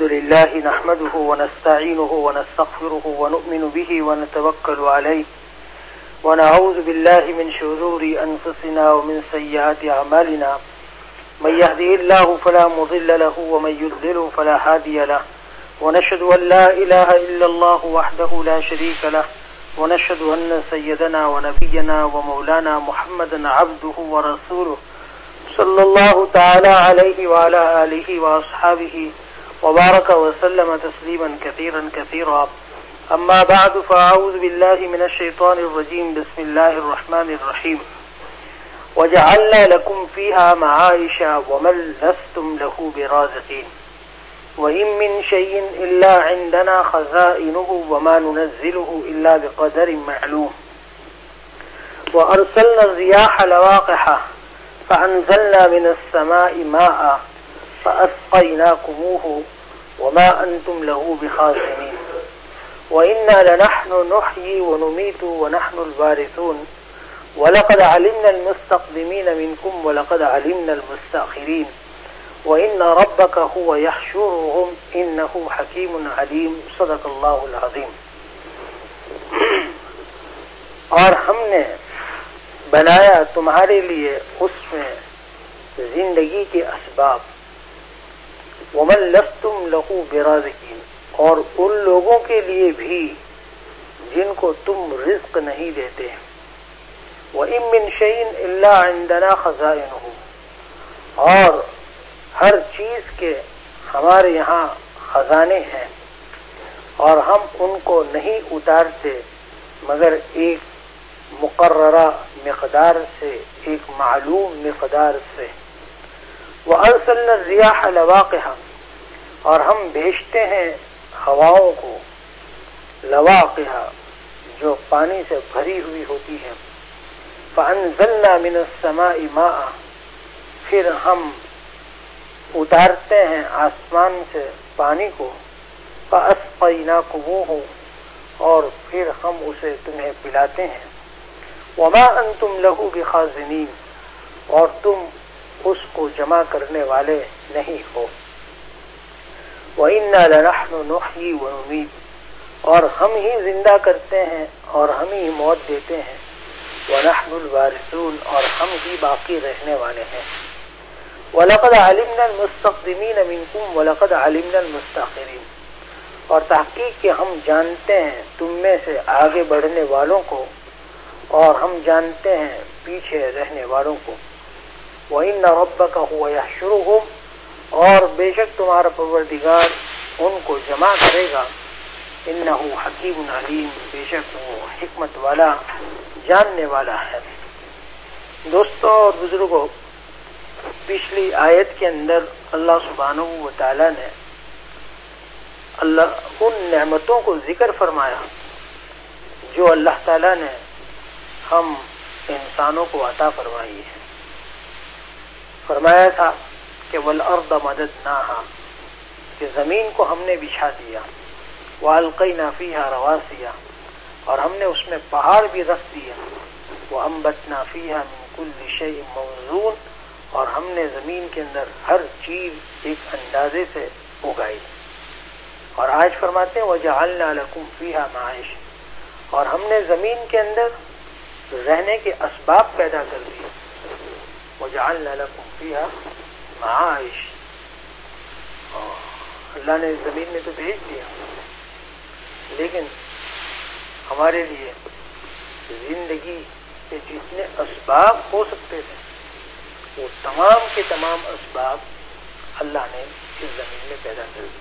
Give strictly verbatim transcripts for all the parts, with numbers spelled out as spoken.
لله نحمده ونستعينه ونستغفره ونؤمن به ونتوكل عليه ونعوذ بالله من شرور أنفسنا ومن سيئات أعمالنا من يهده الله فلا مضل له ومن يضلل فلا هادي له ونشهد أن لا إله إلا الله وحده لا شريك له ونشهد أن سيدنا ونبينا ومولانا محمدا عبده ورسوله صلى الله تعالى عليه وعلى آله وأصحابه وبارك وسلم تسليما كثيرا كثيرا أما بعد فأعوذ بالله من الشيطان الرجيم بسم الله الرحمن الرحيم وجعلنا لكم فيها معايش ومن لستم له برازقين وإن من شيء إلا عندنا خزائنه وما ننزله إلا بقدر معلوم وأرسلنا الرياح لواقح فأنزلنا من السماء ماء فأسقيناكموه وما أنتم له بخازنين وإنا لنحن نحيي ونميت ونحن الوارثون ولقد علمنا المستقدمين منكم ولقد علمنا المستأخرين وإن ربك هو يحشرهم إنه حكيم عليم صدق اللہ العظیم. اور ہم نے بنایا تمہارے لیے اس میں زندگی کے اسباب ومن لستم لہ برازقین، اور ان لوگوں کے لیے بھی جن کو تم رزق نہیں دیتے. وَإِن مِّن شَيْءٍ إِلَّا عِندَنَا خَزَائِنُهُ، اور ہر چیز کے ہمارے یہاں خزانے ہیں اور ہم ان کو نہیں اتارتے مگر ایک مقررہ مقدار سے، ایک معلوم مقدار سے. وَأَرْسَلْنَا الرِّيَاحَ لَوَاقِحَ، اور ہم بھیجتے ہیں ہواؤں کو لواقح جو پانی سے بھری ہوئی ہوتی ہیں. فَأَنزَلْنَا مِنَ السَّمَاءِ مَاءً، پھر ہم اتارتے ہیں آسمان سے پانی کو. فَأَسْقَيْنَاكُمُوهُ، اور پھر ہم اسے تمہیں پلاتے ہیں. وَمَا أَنْتُمْ لَهُ بِخَازِنِينَ، اور تم اس کو جمع کرنے والے نہیں ہو. وَإِنَّا لَنَحْنُ نُحْيِي وَنُمِيتُ، اور ہم ہی زندہ کرتے ہیں اور ہم ہی موت دیتے ہیں. وَنَحْنُ الْوَارِثُونَ، اور ہم ہی باقی رہنے والے ہیں. وَلَقَدْ عَلِمْنَا الْمُسْتَقْدِمِينَ مِنْكُمْ وَلَقَدْ عَلِمْنَا الْمُسْتَأْخِرِينَ، اور تحقیق کہ ہم جانتے ہیں تم میں سے آگے بڑھنے والوں کو اور ہم جانتے ہیں پیچھے رہنے والوں کو. وَإِنَّ رَبَّكَ هُوَ يَحْشُرُهُمْ، اور بے شک تمہارا پروردگار ان کو جمع کرے گا. إِنَّهُ حَكِيمٌ عَلِيمٌ، بے شک وہ حکمت والا جاننے والا ہے. دوستو اور بزرگوں، پچھلی آیت کے اندر اللہ سبحانہ و تعالی نے اللہ ان نعمتوں کو ذکر فرمایا جو اللہ تعالی نے ہم انسانوں کو عطا فرمائی ہے. فرمایا تھا کہ وَالْأَرْضَ مَدَدْنَاهَا، کہ زمین کو ہم نے بچھا دیا. وَأَلْقَيْنَا فِيهَا رَوَاسِيَ، اور ہم نے اس میں پہاڑ بھی رکھ دیا. وَأَنبَتْنَا فِيهَا مِن كُلِّ شَيْءٍ مَوْزُونٍ، اور ہم نے زمین کے اندر ہر چیز ایک اندازے سے اگائی. اور آج فرماتے ہیں وَجَعَلْنَا لَكُمْ فِيهَا مَعَائِشَ، اور ہم نے زمین کے اندر رہنے کے اسباب پیدا کر دیے. وَجَعَلْنَا لَكُمْ فِيهَا مَعَائِشَ، اللہ نے زمین میں تو بھیج دیا لیکن ہمارے لیے زندگی کے جتنے اسباب ہو سکتے تھے وہ تمام کے تمام اسباب اللہ نے اس زمین میں پیدا کر دیے.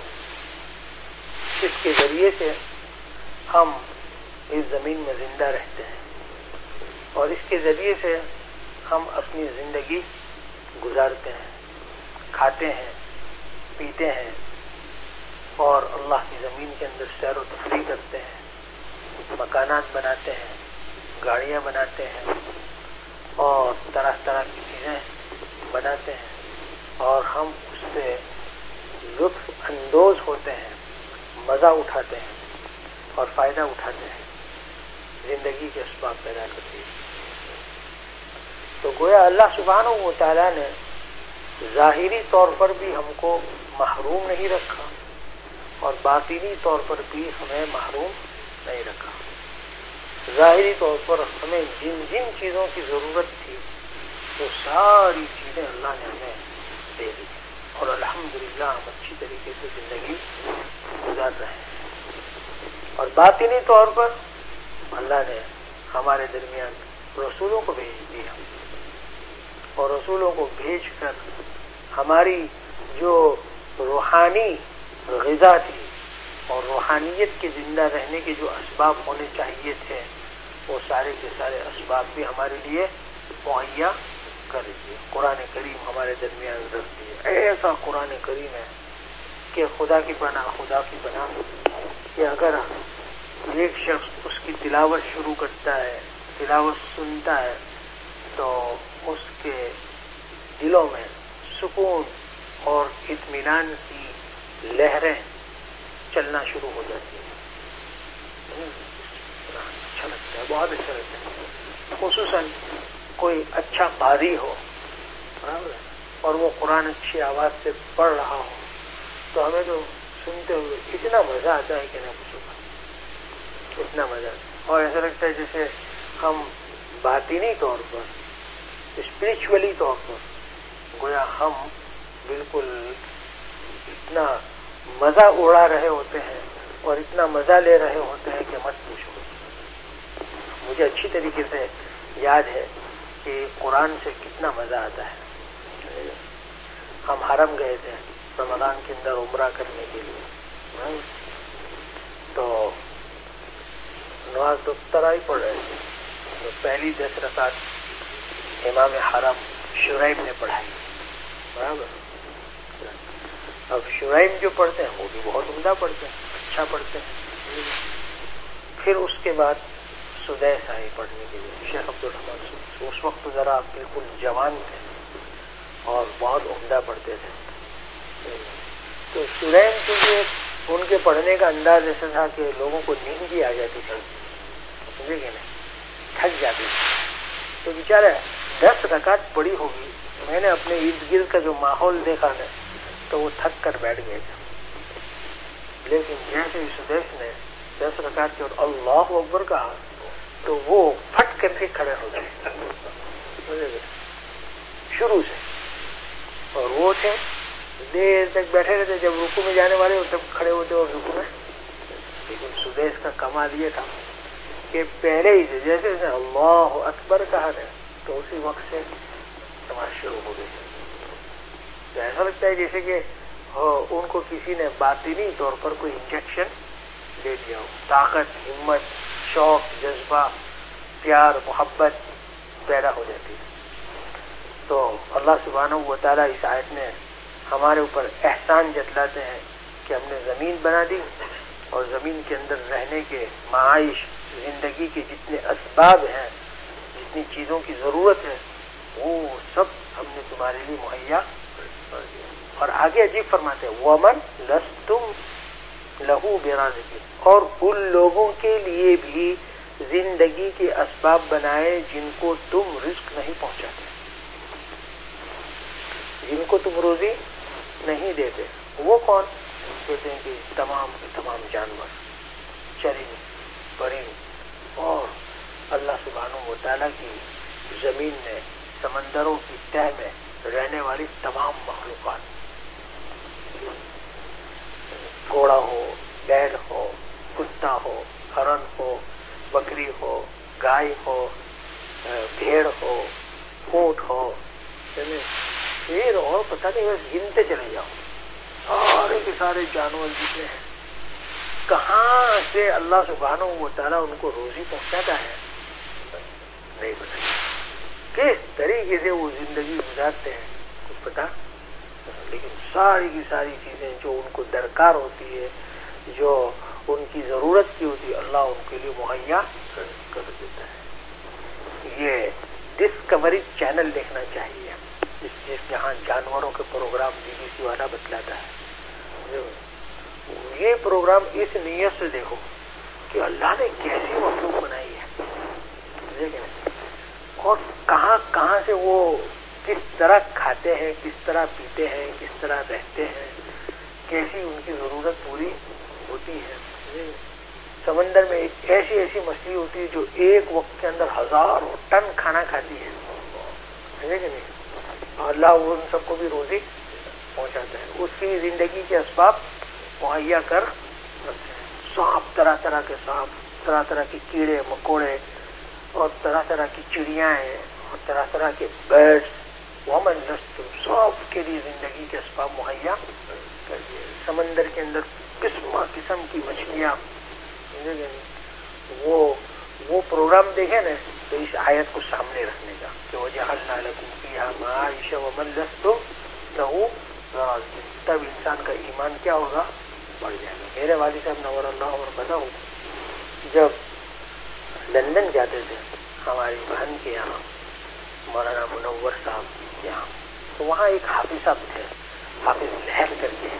اس کے ذریعے سے ہم اس زمین میں زندہ رہتے ہیں اور اس کے ذریعے سے ہم اپنی زندگی گزارتے ہیں، کھاتے ہیں، پیتے ہیں اور اللہ کی زمین کے اندر سیر و تفریح کرتے ہیں، مکانات بناتے ہیں، گاڑیاں بناتے ہیں اور طرح طرح کی چیزیں بناتے ہیں اور ہم اس سے لطف اندوز ہوتے ہیں، مزہ اٹھاتے ہیں اور فائدہ اٹھاتے ہیں. زندگی کے اسباب پیدا کرتی ہے. تو گویا اللہ سبحانہ و تعالیٰ نے ظاہری طور پر بھی ہم کو محروم نہیں رکھا اور باطنی طور پر بھی ہمیں محروم نہیں رکھا. ظاہری طور پر ہمیں جن جن چیزوں کی ضرورت تھی وہ ساری چیزیں اللہ نے ہمیں دے دی اور الحمدللہ ہم اچھی طریقے سے زندگی گزار رہے ہیں. اور باطنی طور پر اللہ نے ہمارے درمیان رسولوں کو بھیج دیا اور رسولوں کو بھیج کر ہماری جو روحانی غذا تھی اور روحانیت کے زندہ رہنے کے جو اسباب ہونے چاہیے تھے وہ سارے کے سارے اسباب بھی ہمارے لیے مہیا کر دیے. قرآن کریم ہمارے درمیان رکھ دیے. ایسا قرآن کریم ہے کہ خدا کی پناہ خدا کی پناہ کہ اگر ایک شخص اس کی تلاوت شروع کرتا ہے، تلاوت سنتا ہے، تو اس کے دلوں میں سکون اور اطمینان کی لہریں چلنا شروع ہو جاتی ہیں. اچھا لگتا ہے، بہت اچھا لگتا ہے. خصوصاً کوئی اچھا قاری ہو اور وہ قرآن اچھی آواز سے پڑھ رہا ہو تو ہمیں تو سنتے ہوئے اتنا مزہ آتا ہے کہ نہ پوچھو، اتنا مزہ آتا ہے. اور ایسا لگتا ہے جیسے ہم باطنی طور پر، اسپرچولی طور پر گویا ہم بالکل اتنا مزہ اڑا رہے ہوتے ہیں اور اتنا مزہ لے رہے ہوتے ہیں کہ مت پوچھو. مجھے اچھی طریقے سے یاد ہے کہ قرآن سے کتنا مزہ آتا ہے. ہم حرم گئے تھے رمضان کے اندر عمرہ کرنے کے لیے، تو نماز تو تراویح پڑھ رہے تھے. تو پہلی دس رکعت امام حرم شرائم نے پڑھائی، برابر. اب شرائم جو پڑھتے ہیں وہ بھی بہت عمدہ پڑھتے ہیں، اچھا پڑھتے ہیں. پھر اس کے بعد سدیس آئی پڑھنے کے لیے، شیخ عبد الرحمان سدیس. اس وقت ذرا بالکل جوان تھے اور بہت عمدہ پڑھتے تھے. تو سرائم کے لیے ان کے پڑھنے کا انداز ایسا تھا کہ لوگوں کو نیند بھی آ جاتی تھی، سمجھے کہ نہیں، تھک جاتی تھی. تو بیچارہ دس رکعت پڑھی ہوگی. میں نے اپنے ارد گرد کا جو ماحول دیکھا ہے تو وہ تھک کر بیٹھ گئے تھے. لیکن جیسے ہی سدیش نے دس رکعت کے اور اللہ اکبر کہا تو وہ پھٹ کر کے کھڑے ہو گئے شروع سے. اور وہ تھے دیر تک بیٹھے رہتے، جب رکوع میں جانے والے ہو تب کھڑے ہوتے اور رکوع میں. لیکن سدیش کا کمال یہ تھا کہ پہلے ہی سے جیسے اللہ اکبر کہا تھا تو اسی وقت سے نماز شروع ہو گئی. تو ایسا لگتا ہے جیسے کہ ان کو کسی نے باطنی طور پر کوئی انجیکشن دے دیا ہو. طاقت، ہمت، شوق، جذبہ، پیار، محبت پیدا ہو جاتی ہے. تو اللہ سبحانہ و تعالیٰ اس آیت میں ہمارے اوپر احسان جتلاتے ہیں کہ ہم نے زمین بنا دی اور زمین کے اندر رہنے کے معائش، زندگی کے جتنے اسباب ہیں، جتنی چیزوں کی ضرورت ہے وہ سب ہم نے تمہارے لیے مہیا کر دیا. اور آگے عجیب فرماتے ہیں وَمَن لَسْتُمْ لَهُ بِرَازِقِينَ، اور ان لوگوں کے لیے بھی زندگی کے اسباب بنائے جن کو تم رزق نہیں پہنچاتے، جن کو تم روزی نہیں دیتے. وہ کون؟ کہتے ہیں کہ تمام کے تمام جانور، چرند، پرند، اور اللہ سبحانہ و تعالیٰ کی زمین میں، سمندروں کی تہ میں رہنے والی تمام مخلوقات. گھوڑا ہو، بیل ہو، کتا ہو، ہرن ہو، بکری ہو، گائے ہو، بھیڑ ہو، اونٹ ہو، شیر اور پتہ نہیں بس گنتے چلے جاؤ سارے کے سارے جانور جتنے ہیں. کہاں سے اللہ سبحانہ و تعالیٰ ان کو روزی پہنچاتا ہے نہیں پتا، کس طریقے سے وہ زندگی گزارتے ہیں کچھ پتا. لیکن ساری کی ساری چیزیں جو ان کو درکار ہوتی ہے، جو ان کی ضرورت کی ہوتی ہے، اللہ ان کے لیے مہیا کر دیتا ہے. یہ ڈسکوری چینل دیکھنا چاہیے، جس جہاں جانوروں کے پروگرام بی بی سی والا بتلاتا ہے. یہ پروگرام اس نیت سے دیکھو کہ اللہ نے کیسی مخلوق بنائی ہے، اور کہاں کہاں سے وہ کس طرح کھاتے ہیں، کس طرح پیتے ہیں، کس طرح رہتے ہیں، کیسی ان کی ضرورت پوری ہوتی ہے. سمندر میں ایک ایسی ایسی مچھلی ہوتی ہے جو ایک وقت کے اندر ہزاروں ٹن کھانا کھاتی ہے, ہے کہ نہیں؟ اللہ ان سب کو بھی روزی پہنچاتا ہے, اس کی زندگی کے اسباب مہیا کر رکھتے ہیں. سانپ, طرح طرح کے سانپ, طرح طرح کے کیڑے مکوڑے, اور طرح طرح کی چڑیاں ہیں, اور طرح طرح کے برڈس, ومن لستم, سب کے لیے زندگی کے اسباب مہیا کر دیے. سمندر کے اندر قسم قسم کی مچھلیاں, وہ وہ پروگرام دیکھے نا تو اس آیت کو سامنے رکھنے کا کہ وَجَعَلْنَا لَكُمْ فِيهَا مَعَائِشَ وَمَن لَسْتُمْ لَهُ بِرَازِقِينَ. تب انسان کا ایمان کیا ہوگا؟ بڑھ جائے گا. میرے والد صاحب نور اللہ اور بتاؤ, جب لندن جاتے تھے ہماری بہن کے یہاں, مولانا منور صاحب یہاں, تو وہاں ایک حافظ صاحب تھے, حافظ لہر کر کے,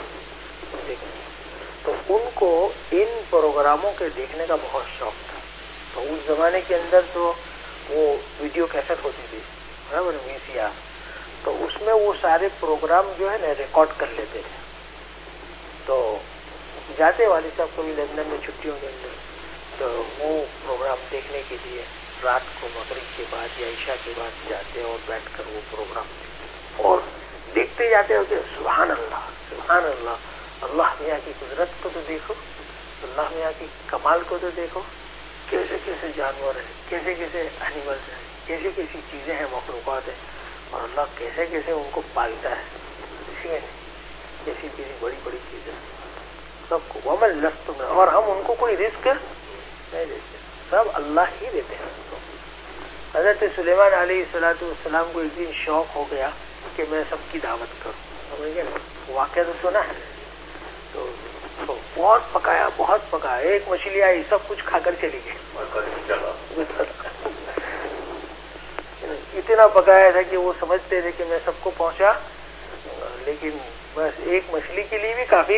تو ان کو ان پروگراموں کے دیکھنے کا بہت شوق تھا. تو اس زمانے کے اندر تو وہ ویڈیو کیسٹ ہوتی تھی, برابر, وی سی آر, تو اس میں وہ سارے پروگرام جو ہے نا ریکارڈ کر لیتے تھے. تو جاتے والد صاحب کو بھی لندن میں چھٹیوں کے اندر, تو وہ پروگرام دیکھنے کے لیے رات کو مغرب کے بعد یا عشاء کے بعد جاتے اور بیٹھ کر وہ پروگرام اور دیکھتے جاتے ہوتے. سبحان اللہ, سبحان اللہ, اللہ میاں کی قدرت کو تو دیکھو, اللہ میاں کی کمال کو تو دیکھو, کیسے کیسے جانور ہیں, کیسے کیسے اینیملس ہیں, کیسی کیسی چیزیں ہیں, مخلوقات ہیں, اور اللہ کیسے کیسے ان کو پالتا ہے. اسی میں کیسی کیسی بڑی بڑی چیزیں سب کو ومن لستم, اور ہم ان کو کوئی رزق نہیں دیتے, سب اللہ ہی دیتے ہیں. حضرت سلیمان علیہ الصلوۃ والسلام کو ایک دن شوق ہو گیا کہ میں سب کی دعوت کروں. سمجھ گئے نا, واقعہ تو سنا ہے. تو بہت پکایا, بہت پکایا, ایک مچھلی آئی, سب کچھ کھا کر چلی گئی. اتنا پکایا تھا کہ وہ سمجھتے تھے کہ میں سب کو پہنچا, لیکن بس ایک مچھلی کے لیے بھی کافی.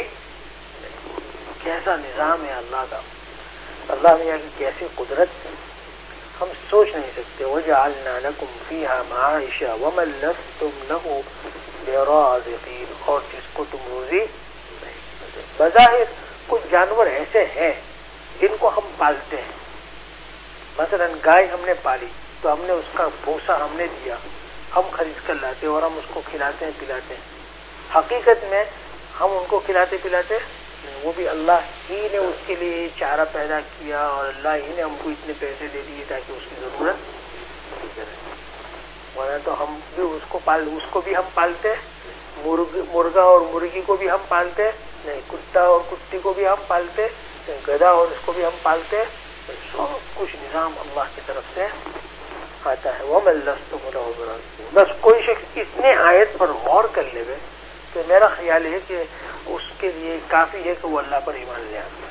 کیسا نظام ہے اللہ کا, اللہ میاں کی کیسی قدرت ہم سوچ نہیں سکتے. وَجَعَلْنَا لَكُمْ فِيهَا مَعَائِشَ وَمَن لَسْتُمْ لَهُ بِرَازِقِينَ, اور جس کو تم روزی. بظاہر کچھ جانور ایسے ہیں جن کو ہم پالتے ہیں, مثلا گائے ہم نے پالی تو ہم نے اس کا بھوسا ہم نے دیا, ہم خرید کر لاتے اور ہم اس کو کھلاتے ہیں پلاتے ہیں. حقیقت میں ہم ان کو کھلاتے پلاتے, وہ بھی اللہ ہی نے اس کے لیے چارہ پیدا کیا, اور اللہ ہی نے ہم کو اتنے پیسے دے دیے تاکہ اس کی ضرورت کرے. ورنہ تو ہم بھی اس کو پال اس کو بھی ہم پالتے, مرغ مرغا اور مرغی کو بھی ہم پالتے نہیں, کتا اور کتی کو بھی ہم پالتے, گدھا اور اس کو بھی ہم پالتے. سب کچھ نظام اللہ کی طرف سے آتا ہے. وَمَن لَسْتُمْ لَهُ بِرَازِقِينَ. بس کوئی شخص اتنے آیت پر غور کر لے گئے تو میرا خیال ہے کہ اس کے لیے کافی ہے کہ وہ اللہ پر ایمان لے آتا.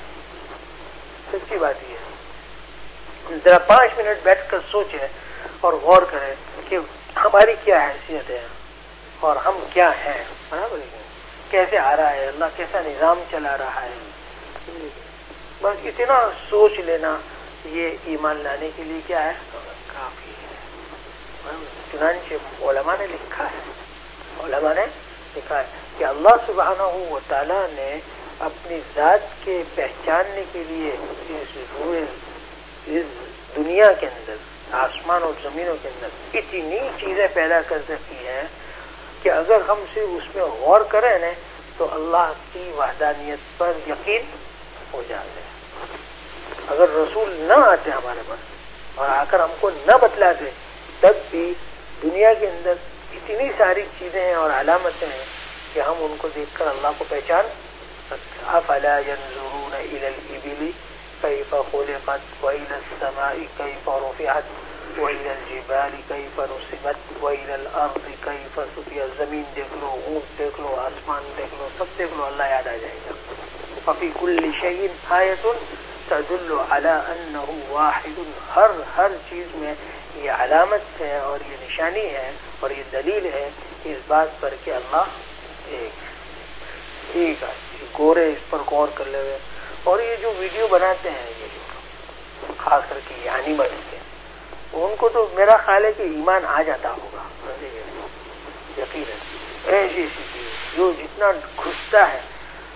سچی بات یہ ہے, ذرا پانچ منٹ بیٹھ کر سوچیں اور غور کریں کہ ہماری کیا حیثیت ہے اور ہم کیا ہیں, برابر ہے, کیسے آ رہا ہے اللہ, کیسا نظام چلا رہا ہے. بس اتنا سوچ لینا یہ ایمان لانے کے لیے کیا ہے, کافی ہے. چنانچہ علماء نے لکھا ہے, علماء نے لکھا ہے کہ اللہ سبحانہ و تعالیٰ نے اپنی ذات کے پہچاننے کے لیے اس, اس دنیا کے اندر, آسمان اور زمینوں کے اندر اتنی چیزیں پیدا کر سکی ہیں کہ اگر ہم سے اس میں غور کریں نا تو اللہ کی وحدانیت پر یقین ہو جاتا ہے. اگر رسول نہ آتے ہمارے پاس اور آ کر ہم کو نہ بتلاتے, تب بھی دنیا کے اندر اتنی ساری چیزیں ہیں اور علامتیں ہیں کہ ہم ان کو دیکھ کر اللہ کو پہچان سکتے. افلا ينظرون الى الابل كيف خلقت والى السماء كيف رفعت والى الجبال كيف نصبت والى الارض كيف سطحت. زمین دیکھ لو, اونٹ دیکھ لو, آسمان دیکھ لو, سب دیکھ لو, اللہ یاد آ جائے گا. ففي كل شيء آية تدل على انه واحد. ہر ہر چیز میں یہ علامت ہے اور یہ نشانی ہے اور یہ دلیل ہے اس بات پر کہ اللہ ایک ایک ہے. گورے اس پر غور کر لے ہوئے, اور یہ جو ویڈیو بناتے ہیں یہ جو خاص کر کے یہ اینیملس کے, ان کو تو میرا خیال ہے کہ ایمان آ جاتا ہوگا, یقین ہے. ایسی ایسی چیز جو جتنا گھستا ہے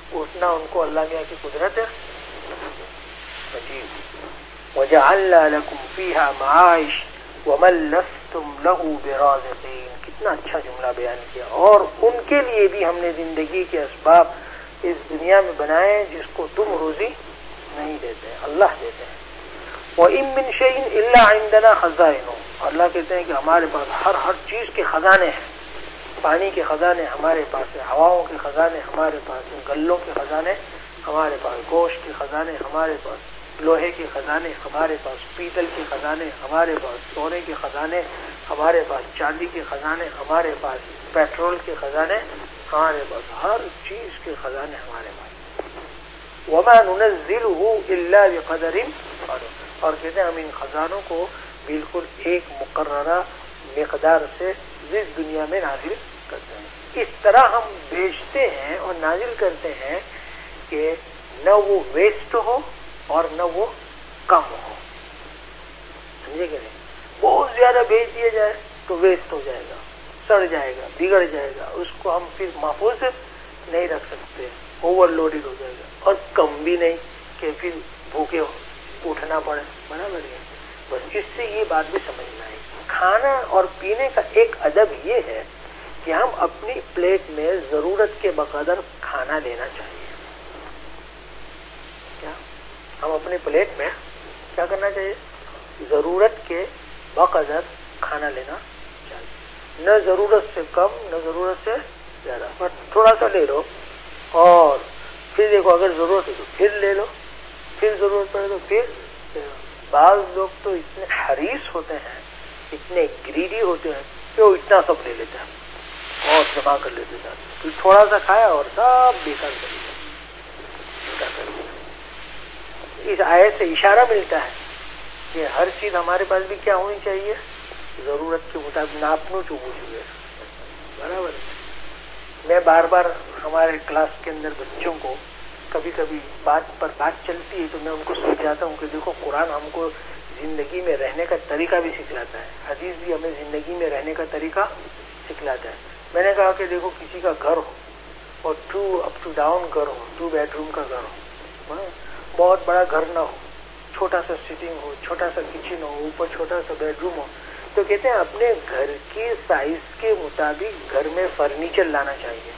اتنا ان کو اللہ میاں کی قدرت ہے عجیب. وَجَعَلْنَا لَكُمْ فِيهَا مَعَائِشَ وَمَن لَّسْتُمْ لَهُ بِرَازِقِينَ. کتنا اچھا جملہ بیان کیا. اور ان کے لیے بھی ہم نے زندگی کے اسباب اس دنیا میں بنائے جس کو تم روزی نہیں دیتے، اللہ دیتے ہیں. وَإِن مِّن شَيْءٍ إِلَّا عِندَنَا خَزَائِنُهُ. اللہ کہتے ہیں کہ ہمارے پاس ہر ہر چیز کے خزانے ہیں. پانی کے خزانے ہمارے پاس ہیں، ہواؤں کے خزانے ہمارے پاس ہیں، گلوں کے خزانے ہمارے پاس، گوشت کے خزانے ہمارے پاس، لوہے کے خزانے ہمارے پاس، پیتل کے خزانے ہمارے پاس، سونے کے خزانے ہمارے پاس، چاندی کے خزانے ہمارے پاس، پیٹرول کے خزانے ہمارے پاس، ہر چیز کے خزانے ہمارے پاس. وما ننزله الا بقدر معلوم. اور کہتے ہیں ہم ان خزانوں کو بالکل ایک مقررہ مقدار سے اس دنیا میں نازل کرتے ہیں. اس طرح ہم بیچتے ہیں اور نازل کرتے ہیں کہ نہ وہ ویسٹ ہو اور نہ وہ کم ہو. سمجھے کہ نہیں؟ بہت زیادہ بیچ دیا جائے تو ویسٹ ہو جائے گا، سڑ جائے گا، بگڑ جائے گا، اس کو ہم پھر محفوظ نہیں رکھ سکتے، اوور لوڈڈ ہو جائے گا. اور کم بھی نہیں کہ پھر بھوکے اٹھنا پڑے. برابر ہے. بس اس سے یہ بات بھی سمجھنا ہے. کھانا اور پینے کا ایک ادب یہ ہے کہ ہم اپنی پلیٹ میں ضرورت کے بقدر کھانا لینا چاہیے. کیا ہم اپنی پلیٹ میں کیا کرنا چاہیے؟ ضرورت کے بقدر کھانا لینا چاہیے. نہ ضرورت سے کم نہ ضرورت سے زیادہ، پر تھوڑا سا لے لو اور پھر دیکھو اگر ضرورت ہے تو پھر لے لو، پھر ضرورت پڑے تو پھر. بعض لوگ تو اتنے حریص ہوتے ہیں، اتنے گریڈی ہوتے ہیں کہ وہ اتنا سب لے لیتے ہیں اور جمع کر لیتے ہیں، پھر تھوڑا سا کھایا اور سب بیکار کر دیا. اس آیت سے اشارہ ملتا ہے کہ ہر چیز ہمارے پاس بھی کیا ہونی چاہیے؟ ضرورت کے مطابق. ناپنو چوبو چوئے. برابر. میں بار بار ہمارے کلاس کے اندر بچوں کو کبھی کبھی بات پر بات چلتی ہے تو میں ان کو سمجھاتا ہوں کہ دیکھو قرآن ہم کو زندگی میں رہنے کا طریقہ بھی سکھلاتا ہے، حدیث بھی ہمیں زندگی میں رہنے کا طریقہ سکھلاتا ہے. میں نے کہا کہ دیکھو کسی کا گھر ہو اور ٹو اپ ٹو ڈاؤن گھر ہو، ٹو بیڈ روم کا گھر ہو، بہت بڑا گھر نہ ہو، چھوٹا سا سٹنگ ہو، چھوٹا سا کچن ہو، اوپر چھوٹا سا بیڈ روم ہو، تو کہتے ہیں اپنے گھر کے سائز کے مطابق گھر میں فرنیچر لانا چاہیے.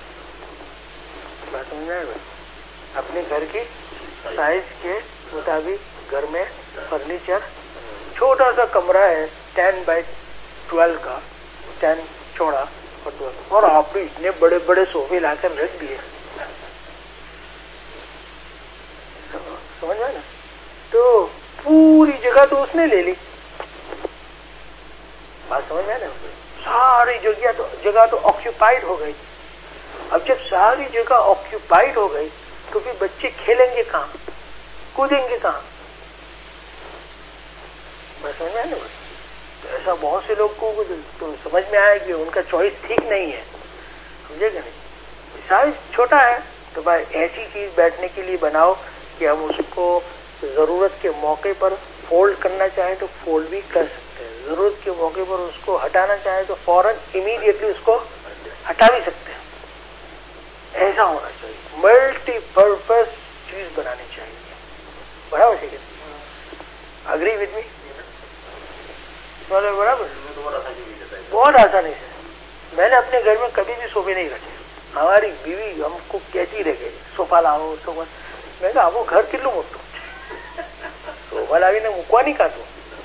بات سمجھ میں اپنے گھر کی سائز کے مطابق گھر میں فرنیچر. چھوٹا سا کمرہ ہے ٹین بائی ٹویلو کا، ٹین چوڑا اور ٹویلو، اور آپ نے اتنے بڑے بڑے صوفے لا کر رکھ دیے. سمجھ میں نا؟ تو پوری جگہ تو اس نے لے لی. بات سمجھ میں نا؟ ساری جگہ تو جگہ تو آکیوپائڈ ہو گئی. اب جب ساری جگہ آکیوپائڈ ہو گئی تو پھر بچے کھیلیں گے کہاں، کودیں گے کہاں؟ میں سمجھ میں نا؟ تو ایسا بہت سے لوگ کو تو سمجھ میں آیا کہ ان کا چوائس ٹھیک نہیں ہے. سمجھے کہ نہیں؟ سائز چھوٹا ہے تو بھائی ایسی چیز بیٹھنے کے لیے بناؤ کہ ہم اس کو ضرورت کے موقع پر فولڈ کرنا چاہیں تو فولڈ بھی کر سکتے ہیں، ضرورت کے موقع پر اس کو ہٹانا چاہیں تو فوراً امیڈیٹلی اس کو ہٹا بھی سکتے ہیں. ایسا ہونا چاہیے، ملٹی پرپز چیز بنانی چاہیے. برابر ہے کہ اگری وتھ می؟ برابر. بہت آسانی سے. میں نے اپنے گھر میں کبھی بھی صوفے نہیں رکھے. ہماری بیوی ہم کو کہتی رہ گئی صوفہ لاؤ صوفہ. میں کہا وہ گھر کلو موٹو صوفہ لاوی نے مکوا نہیں کاٹو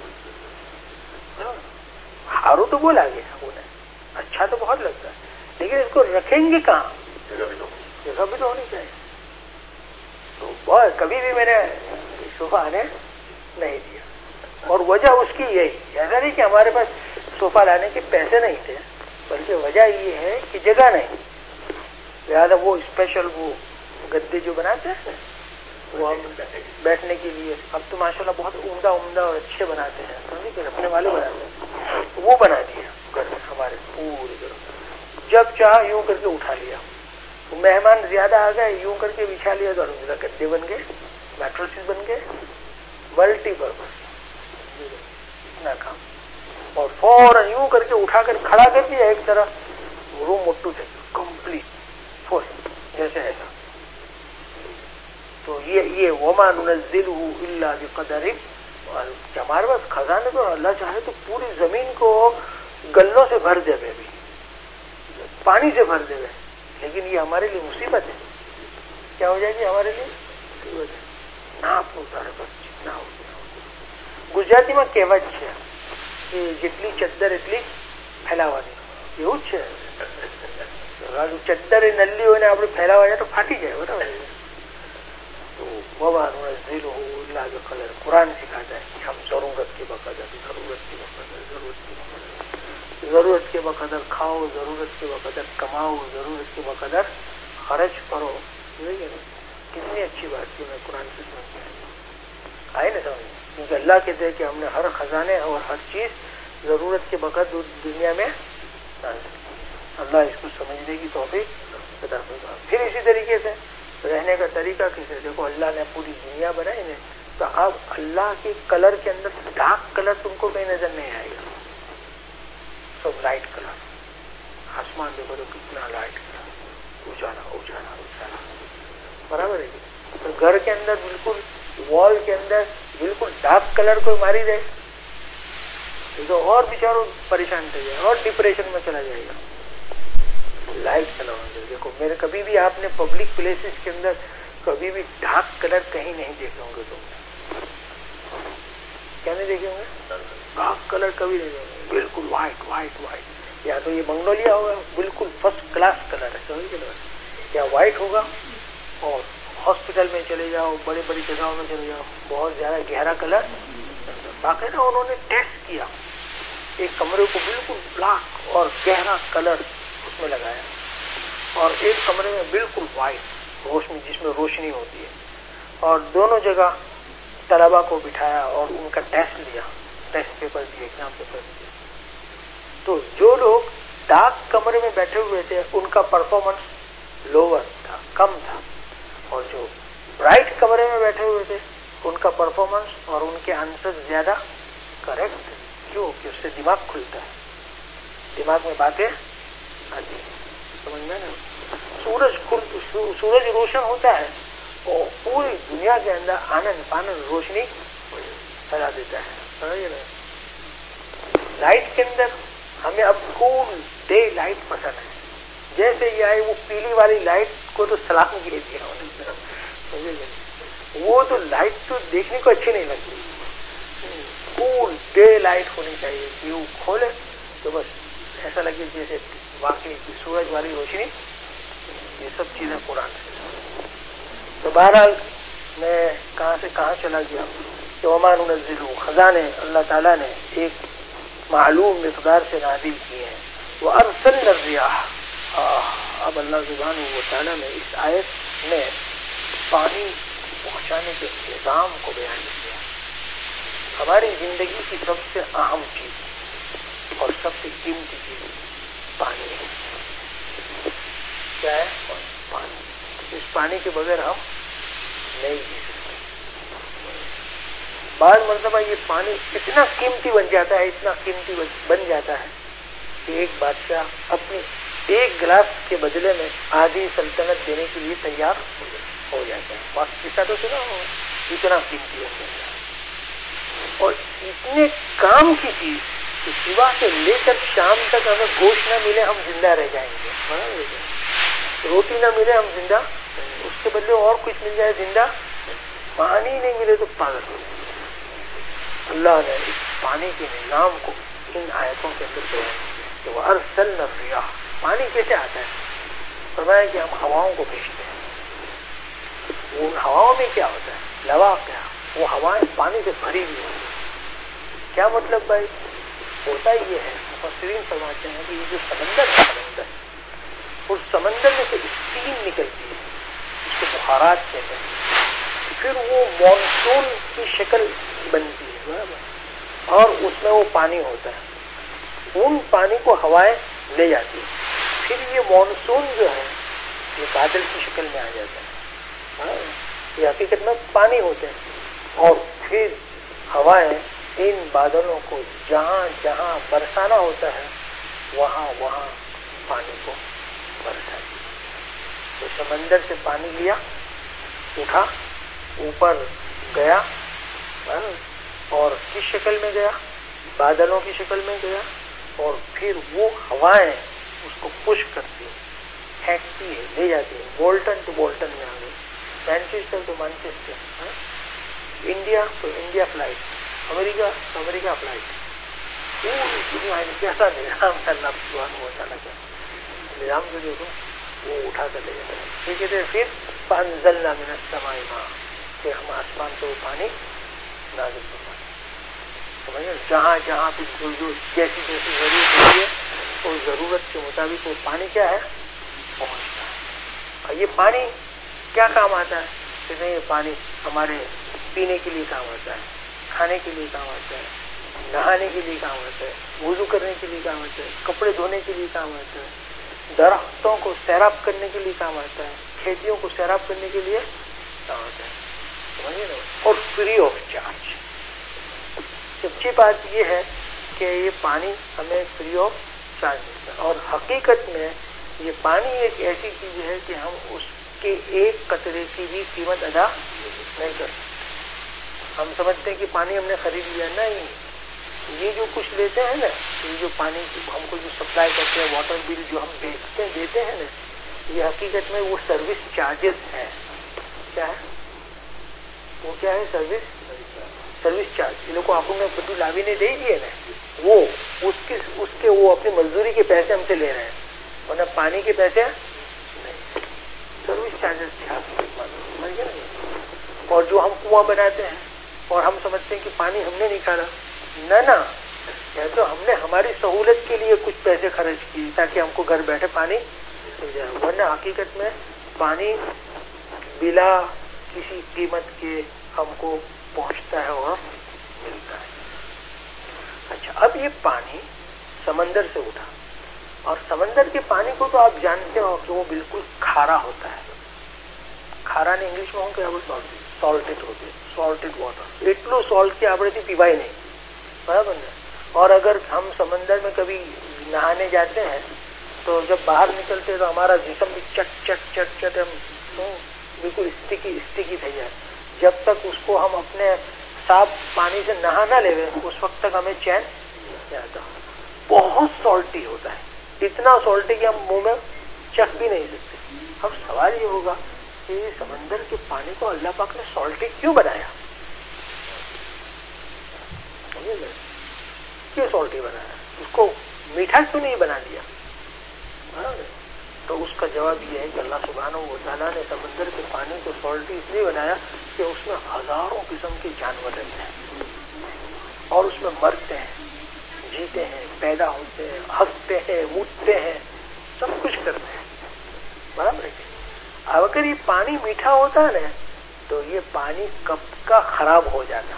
ہارو تو بولا گیا وہ اچھا تو بہت لگتا ہے، لیکن اس کو رکھیں گے کہاں؟ جگہ بھی تو ہونی چاہیے. تو بہت کبھی بھی میں نے صوفہ آنے نہیں دیا. اور وجہ اس کی یہی، ایسا نہیں کہ ہمارے پاس صوفہ لانے کے پیسے نہیں تھے، بلکہ وجہ یہ ہے کہ جگہ نہیں. لہٰذا وہ اسپیشل وہ گدے جو بناتے ہیں وہ ہم بیٹھنے کے لیے، اب تو ماشاءاللہ بہت عمدہ عمدہ اور اچھے بناتے ہیں، سمجھے کہ اپنے والے بناتے ہیں، وہ بنا دیا گھر میں ہمارے پورے گھر. جب چاہا یوں کر کے اٹھا لیا. مہمان زیادہ آ گئے یوں کر کے بچھا لیا تو الحمدللہ گدے بن گئے، میٹریسز بن گئے، ملٹی پرپز اتنا کام. اور فوراً یوں کر کے اٹھا کر کھڑا کر دیا ایک طرح، روم موٹو چاہیے کمپلیٹ فل جیسے ایسا. تو یہ یہ وما ننزلہ الا بقدر، ہمارے پاس خزانے تو اللہ چاہے تو پوری زمین کو گلوں سے بھر دے گئے، بھی پانی سے بھر دے گئے، لیکن یہ ہمارے لیے مصیبت ہے. کیا ہو جائے گی ہمارے لیے؟ مصیبت ہے. ناپ اتارے بس جتنا ہو گیا. گجراتی میں کہوت છે કે જેટલી ચદ્દર એટલી ફેલાવાની. એવું જ છે. ચદ્દર એ નલ્લી હોય ને આપણે ફેલાવા જાય તો ફાટી જાય. બરાબર. تو وما ننزله الا بقدر. قرآن سکھاتا ہے کہ ہم ضرورت کے بقدر ضرورت کے بقدر ضرورت کے بقدر ضرورت کے بقدر کھاؤ، ضرورت کے بقدر کماؤ، ضرورت کے بقدر خرچ کرو. کتنی اچھی بات کی میں قرآن سے سمجھ گیا آئے نا سمجھ. کیونکہ اللہ کہتے ہیں کہ ہم نے ہر خزانے اور ہر چیز ضرورت کے بقدر دنیا میں. اللہ اس کو سمجھنے کی توفیق عطا فرمائے. پھر اسی طریقے سے رہنے کا طریقہ کیسے؟ دیکھو اللہ نے پوری دنیا بنائی نا، تو اب اللہ کے کلر کے اندر ڈارک کلر تم کو کہیں نظر نہیں آئے گا، سب لائٹ کلر. آسمان دیکھو تو کتنا لائٹ کلر، اجالا اجالا اجالا. برابر ہے. تو گھر کے اندر بالکل وال کے اندر بالکل ڈارک کلر کوئی ماری دے تو اور بیچاروں پریشان ہو جائے اور ڈپریشن میں چلا جائے گا. لائٹ کلر ہونا چاہیے. دیکھو میرے کبھی بھی آپ نے پبلک پلیسز کے اندر کبھی بھی ڈارک کلر کہیں نہیں دیکھے ہوں گے. تم کیا نہیں دیکھے ہوں گے؟ ڈارک کلر کبھی نہیں دیکھے. بالکل وائٹ وائٹ وائٹ. یا تو یہ منگولیا ہوگا بالکل فرسٹ کلاس کلر ہے سمجھ کے، یا وائٹ ہوگا. اور ہاسپٹل میں چلے جاؤ، بڑی بڑی جگہوں میں چلے جاؤ، بہت زیادہ گہرا کلر. باقاعدہ انہوں نے ٹیسٹ کیا، ایک کمرے کو بالکل بلیک اور گہرا کلر اس میں لگایا، اور ایک کمرے میں بالکل وائٹ روشنی جس میں روشنی ہوتی ہے، اور دونوں جگہ طلبا کو بٹھایا اور ان کا ٹیسٹ لیا، ٹیسٹ پیپر دیے، ایگزام پیپر دیے. تو جو لوگ ڈارک کمرے میں بیٹھے ہوئے تھے ان کا پرفارمنس لوور تھا، کم تھا، اور جو برائٹ کمرے میں بیٹھے ہوئے تھے ان کا پرفارمنس اور ان کے آنسر زیادہ کریکٹ. کیوں؟ کہ اس سے دماغ کھلتا ہے، دماغ میں باتیں آتی ہیں. سمجھ میں نا؟ سورج کھل سورج روشن ہوتا ہے اور پوری دنیا کے اندر آنند پانند روشنی پھیلا دیتا ہے. سمجھ رہے؟ لائٹ کے اندر ہمیں اب کول ڈے لائٹ پسند ہے. جیسے یہ آئی وہ پیلی والی لائٹ کو تو سلام کیے دیا، وہ تو لائٹ تو دیکھنے کو اچھی نہیں لگتی. کول ڈے لائٹ ہونی چاہیے کہ وہ کھولے تو بس ایسا لگے جیسے واقعی سورج والی روشنی. یہ سب چیزیں قرآن سے. تو بہرحال میں کہاں سے کہاں چلا گیا کہ وما ننزل، خزانے اللہ تعالیٰ نے ایک معلوم مقدار سے نازل کیے ہیں. وارسلنا الرياح. اب اللہ سبحانہ و تعالیٰ نے اس آیت میں پانی پہنچانے کے نظام کو بیان کیا. ہماری زندگی کی سب سے اہم چیز اور سب سے قیمتی چیز پانی ہے. کیا ہے؟ پانی. اس پانی کے بغیر ہم نہیں جی سکتے. بعض مرتبہ یہ پانی اتنا قیمتی بن جاتا ہے اتنا قیمتی بن جاتا ہے کہ ایک بادشاہ اپنی ایک گلاس کے بدلے میں آدھی سلطنت دینے کے لیے تیار ہو جاتا ہے. بس قصہ تو سنا ہو، اتنا قیمتی ہو جاتا ہے. اور اتنے کام کی چیز کہ صبح سے لے کر شام تک ہمیں گوشت نہ ملے ہم زندہ رہ جائیں گے، روٹی نہ ملے ہم زندہ، اس کے بدلے اور کچھ مل جائے زندہ، پانی نہیں ملے تو پاگل ہو جائے. اللہ نے اس پانی کے نظام کو ان آیتوں کے اندر بیان کیا. وہ ارسلنا الرياح. پانی کیسے آتا ہے؟ فرمایا کہ ہم ہواؤں کو بھیجتے ہیں. ان ہواؤں میں کیا ہوتا ہے؟ لوا کیا؟ وہ ہوائیں پانی سے بھری ہوئی ہوتی ہیں. کیا مطلب بھائی؟ ہوتا یہ ہے، مفسرین فرماتے ہیں کہ یہ جو سمندر ہے سمندر اس سمندر میں سے اسٹیم نکلتی ہے، اس کو بخارات کہتے ہیں. پھر وہ مانسون کی شکل بنتی ہے برابر، اور اس میں وہ پانی ہوتا ہے. ان پانی کو ہوائیں لے جاتی ہے. پھر یہ مانسون جو ہے یہ بادل کی شکل میں آ جاتا ہے. یہ حقیقت میں پانی ہوتے ہیں. اور پھر ہوائیں ان بادلوں کو جہاں جہاں برسانا ہوتا ہے وہاں وہاں پانی کو برساتی ہے. تو سمندر سے پانی لیا، اٹھا اوپر گیا اور کس شکل میں گیا؟ بادلوں کی شکل میں گیا، اور پھر وہ ہوائیں اس کو پش کرتی ہے، پھینکتی ہے، لے جاتی ہے، بولٹن ٹو بولٹن میں آ گئی، Manchester to Manchester, India to India flight, America to America flight. پوری دنیا میں کیسا نظام ہے اللہ سبحانہ و تعالیٰ کا نظام جو دیکھو وہ اٹھا کر لے جاتا ہے. یہ کہتے ہیں پھر فانزلنا من السماء ماء، کہ ہم آسمان سے وہ پانی نازل کرواتے ہیں. سمجھے؟ جہاں جہاں پہ جو جو جیسی جیسی ضرورت ہوتی ہے اس ضرورت کے مطابق وہ پانی کیا ہے پہنچتا ہے. اور یہ پانی کیا کام آتا ہے؟ کہ نہیں، یہ پانی ہمارے پینے کے لیے کام آتا ہے، کھانے کے لیے کام آتا ہے، نہانے کے لیے کام آتا ہے، وضو کرنے کے لیے کام آتا ہے، کپڑے دھونے کے لیے کام آتا ہے، درختوں کو سیراب کرنے کے لیے کام آتا ہے، کھیتیوں کو سیراب کرنے کے لیے کام آتا ہے. سمجھے نا؟ اور فری آف چارج. سچی بات یہ ہے کہ یہ پانی ہمیں فری آف چارج ملتا ہے، اور حقیقت میں یہ پانی ایک ایسی چیز ہے کہ ہم اس کے ایک قطرے کی بھی قیمت ادا نہیں کر سکتے. ہم سمجھتے ہیں کہ پانی ہم نے خرید لیا، نہیں. یہ جو کچھ لیتے ہیں نا، یہ جو پانی ہم کو جو سپلائی کرتے ہیں، واٹر بل جو ہم بیچتے دیتے ہیں نا، یہ حقیقت میں وہ سروس چارجز ہیں. کیا ہے وہ؟ کیا ہے سروس سروس چارج. یہ لوگ کو آپ نے بدو لاوی نے دے دیے نا، وہ اس کے اس کے وہ اپنی مزدوری کے پیسے ہم سے لے رہے ہیں، ورنہ پانی کے پیسے نہیں. سروس چارجز کیا؟ اور جو ہم کنواں بناتے ہیں اور ہم سمجھتے ہیں کہ پانی ہم نے نکالا، نہ نہ، یا تو ہم نے ہماری سہولت کے لیے کچھ پیسے خرچ کیے تاکہ ہم کو گھر بیٹھے پانی مل جائے، ورنہ حقیقت میں پانی بلا کسی قیمت کے ہم کو پہنچتا ہے اور ملتا ہے. اچھا، اب یہ پانی سمندر سے اٹھا، اور سمندر کے پانی کو تو آپ جانتے ہو کہ وہ بالکل کھارا ہوتا ہے. کھارا نے انگلش میں ہوں کیا بولتے؟ سالٹڈ ہوتے، سالٹڈ واٹر. اتلو سالٹ کی آپ پیوائی نہیں، برابر ہے. اور اگر ہم سمندر میں کبھی نہانے جاتے ہیں تو جب باہر نکلتے تو ہمارا جسم بھی چٹ چٹ چٹ چٹ ہم بالکل اسٹکی اسٹکی تھے جائے. جب تک اس کو ہم اپنے صاف پانی سے نہا نہ لے اس وقت تک ہمیں چین نہیں آتا. بہت سالٹی ہوتا ہے، اتنا سالٹی کہ ہم منہ میں چکھ بھی نہیں سکتے. اب سوال یہ ہوگا کہ سمندر کے پانی کو اللہ پاک نے سالٹی کیوں بنایا؟ کیوں سالٹی بنایا؟ اس کو میٹھا کیوں نہیں بنا دیا؟ تو اس کا جواب یہ ہے کہ اللہ سبحانہ و تعالیٰ نے سمندر کے پانی کو سالٹی اس لیے بنایا کہ اس میں ہزاروں قسم کے جانور رہتے ہیں، اور اس میں مرتے ہیں، جیتے ہیں، پیدا ہوتے ہیں، ہنستے ہیں، مودتے ہیں، سب کچھ کرتے ہیں. برابر ہے. اگر یہ پانی میٹھا ہوتا ہے نا تو یہ پانی کب کا خراب ہو جاتا،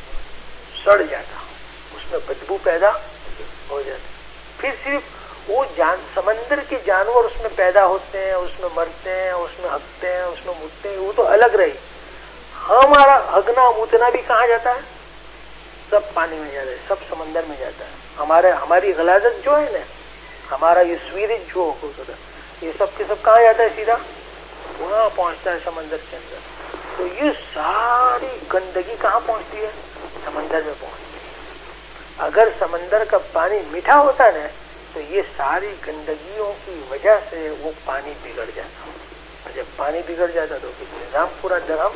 سڑ جاتا، اس میں بدبو پیدا ہو جاتی. پھر صرف وہ جان سمندر کے جانور اس میں پیدا ہوتے ہیں، اس میں مرتے ہیں، اس میں ہگتے ہیں، اس میں مودتے ہیں، وہ تو الگ رہی. ہمارا ہگنا مودنا بھی کہاں جاتا ہے؟ سب پانی میں جاتا ہے، سب سمندر میں جاتا ہے. ہمارے ہماری غلاظت جو ہے نا، ہمارا یہ سویرج جو ہوتا ہے، یہ سب کے سب کہاں جاتا ہے؟ سیدھا وہاں پہنچتا ہے سمندر کے اندر. تو یہ ساری گندگی کہاں پہنچتی ہے؟ سمندر میں پہنچتی ہے. اگر سمندر کا پانی میٹھا ہوتا ہے نا تو یہ ساری گندگیوں کی وجہ سے وہ پانی بگڑ جاتا. اور جب پانی بگڑ جاتا تو پھر نظام پورا درہم.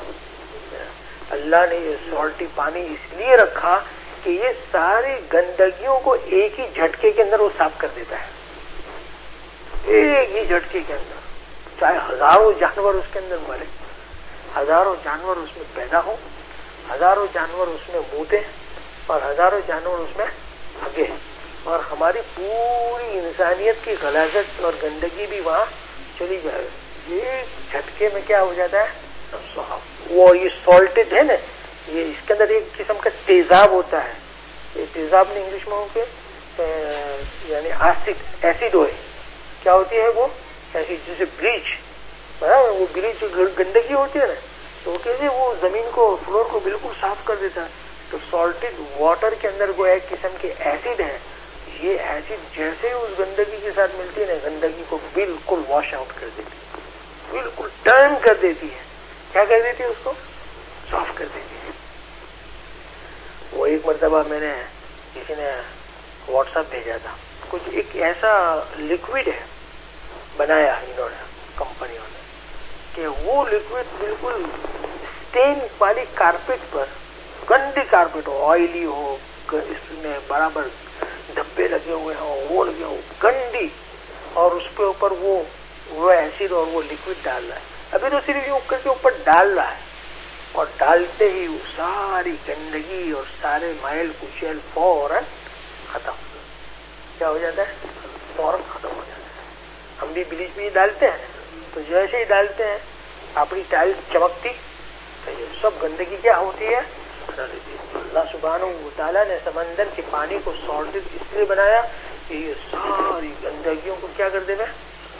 اللہ نے یہ سالٹی پانی اس لیے رکھا کہ یہ ساری گندگیوں کو ایک ہی جھٹکے کے اندر وہ صاف کر دیتا ہے، ایک ہی جھٹکے کے اندر. چاہے ہزاروں جانور اس کے اندر مرے، ہزاروں جانور اس میں پیدا ہو، ہزاروں جانور اس میں مودے، اور ہزاروں جانور اس میں ہگے، اور ہماری پوری انسانیت کی غلاظت اور گندگی بھی وہاں چلی جائے. یہ جھٹکے میں کیا ہو جاتا ہے؟ وہ یہ سالٹڈ ہے نا، یہ اس کے اندر ایک قسم کا تیزاب ہوتا ہے. یہ تیزاب نے انگلش میں ہو کے یعنی ایسڈ ایسڈ ہوئے. کیا ہوتی ہے وہ؟ ایسڈ، جیسے بلیچ، وہ بلیچ گندگی ہوتی ہے نا، تو کیسے وہ زمین کو فلور کو بالکل صاف کر دیتا ہے. تو سالٹڈ واٹر کے اندر وہ ایک قسم کے ایسڈ ہے. یہ ایسڈ جیسے اس گندگی کے ساتھ ملتی ہے نا، گندگی کو بالکل واش آؤٹ کر دیتی ہے، بالکل ٹرن کر دیتی ہے. کیا کر دیتی ہے اس کو؟ صاف کر دیتی ہے. وہ ایک مرتبہ میں نے کسی نے واٹس ایپ بھیجا تھا, کچھ ایک ایسا لکوڈ ہے بنایا انہوں نے کمپنیوں نے کہ وہ لکوڈ بالکل اسٹین والی کارپیٹ پر, گندی کارپیٹ ہو, آئلی ہو, اس میں برابر دھبے لگے ہوئے ہوں, وہ لگے ہو گندی, اور اس کے اوپر وہ وہ ایسڈ اور وہ لکوڈ ڈال رہا ہے. ابھی تو صرف یوں کر کے اوپر ڈال رہا ہے, اور ڈالتے ہی وہ ساری گندگی اور سارے مائل کچیل فوراً ختم. کیا ہو جاتا ہے؟ فوراً ختم ہو جاتا ہے. ہم بھی بلیچ بھی ڈالتے ہیں, تو جیسے ہی ڈالتے ہیں اپنی ٹائلس چمکتی, تو یہ سب گندگی کیا ہوتی ہے؟ اللہ سبحانہ و تعالیٰ نے سمندر کے پانی کو سالٹڈ اس لیے بنایا کہ یہ ساری گندگیوں کو کیا کر دے گا.